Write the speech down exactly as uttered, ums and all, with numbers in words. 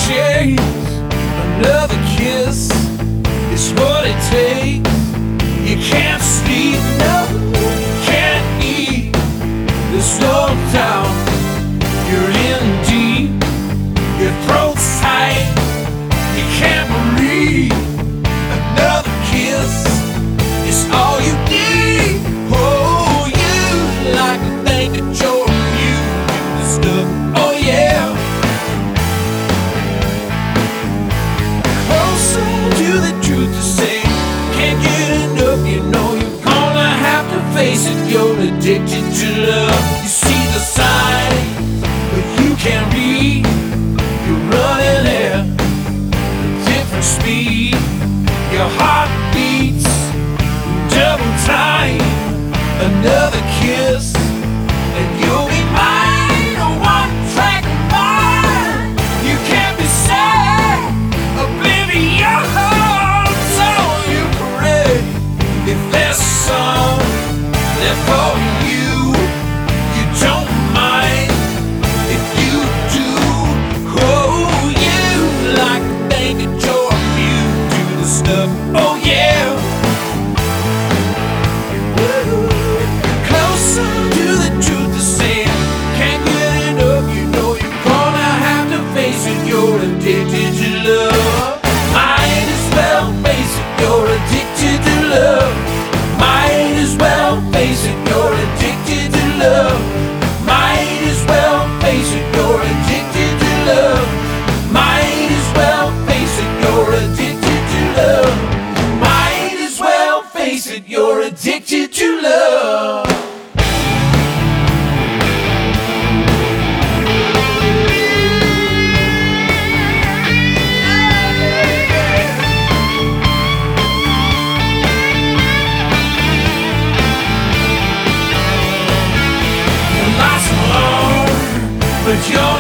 chase. Another kiss is what it takes. You can't sleep, no, you can't eat. There's no doubt you're in deep. Your throat's tight, you can't breathe. Another kiss is all you need. Oh, you like to think that you're you do the stuff. Oh yeah. Closer to the truth to say, can't get enough. You know you're gonna have to face it. You're addicted to love. You see the signs, but you can't read. You're running at a different speed. Your heart beats double time. Another kiss and you'll be mine. A one-track mind. You can't be sad, oblivion. So you pray if there's some there for you. You don't mind if you do. Oh, you like to think that you're immune to the stuff. Oh yeah. Closer to the truth to say, can't get enough. You know you're gonna have to face it. You're addicted to love. Might as well face it. You're addicted to love. Might as well face it. You're addicted to love. Might as well face it. You're addicted to love. Might as well face it. You're addicted to love. Might as well face it. You're addicted to love. But you're